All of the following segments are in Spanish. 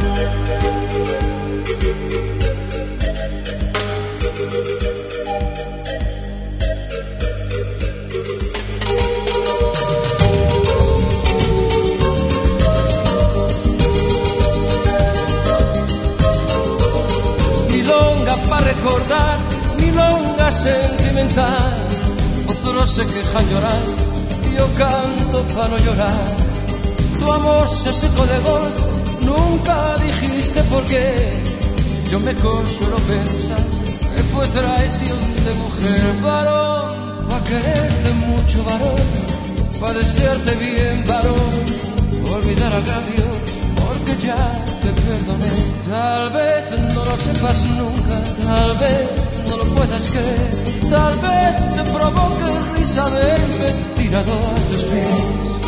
Recordar milonga sentimental, otros se quejan llorar, yo canto para no llorar. Tu amor se secó de golpe, nunca dijiste por qué. Yo me consuelo pensar que fue traición de mujer. Varón, pa' quererte mucho, varón, pa' desearte bien, varón, olvidar agravios, porque ya te perdoné. Tal vez no lo sepas nunca, tal vez no lo puedas creer, tal vez te provoque risa verme tirado a tus pies.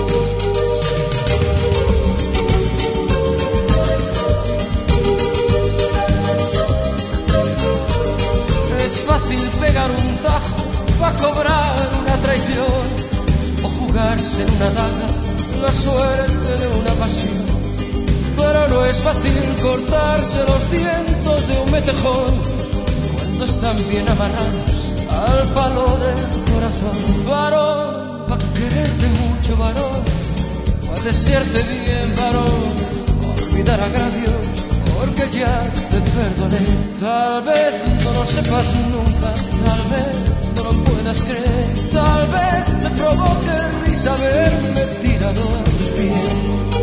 Es fácil pegar un tajo pa' cobrar una traición, o jugarse en una daga la suerte de una pasión. Pero no es fácil cortarse los dientes de un metejón cuando están bien amarrados al palo del corazón. Varón, pa' quererte mucho, varón, pa' desearte bien, varón, olvidar agravios, porque ya te perdoné. Tal vez no lo sepas nunca, tal vez no lo puedas creer, tal vez te provoque risa verme tirado a tus pies.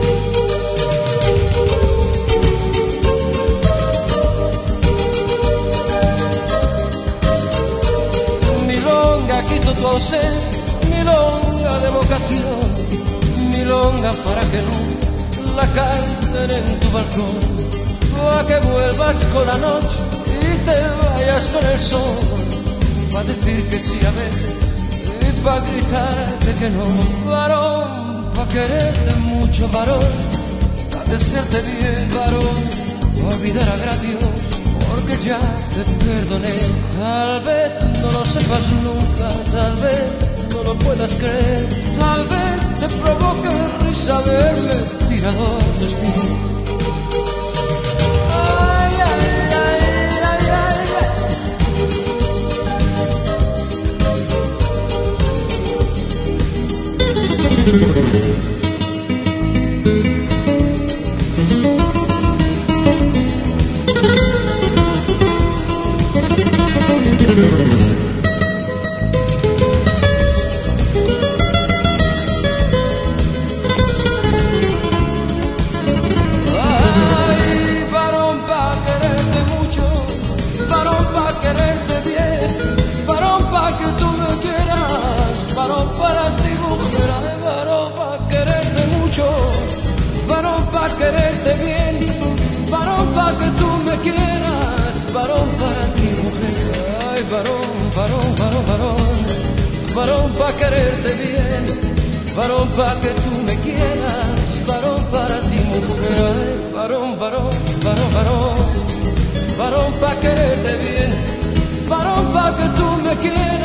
Milonga quito tu ausencia, milonga de vocación, milonga para que no la canten en tu balcón, para que vuelvas con la noche y te vayas con el sol, para decir que sí a veces y para gritarte que no. Varón, pa' quererte mucho, varón, pa' desearte bien, varón, pa' olvidar agravios, porque ya te perdoné. Tal vez no lo sepas nunca, tal vez no lo puedas creer, tal vez te provoque risa verme tirado a tus pies. Ay, ay, ay, ay, ay, ay. Ay, varón, pa' quererte mucho, varón, pa' quererte bien, varón, pa' que tú me quieras, varón, para ti mujer. Ay, varón, pa' quererte mucho, varón, pa' quererte bien, varón, pa' que tú me quieras, varón, para ti mujer. Ay, varón, varón, varón, varón, varón, pa' quererte bien, varón, pa' que tú me quieras, varón, para ti mujer. Ay, varón, varón, varón, varón, varón, pa' quererte bien, varón, pa' que tú me quieras.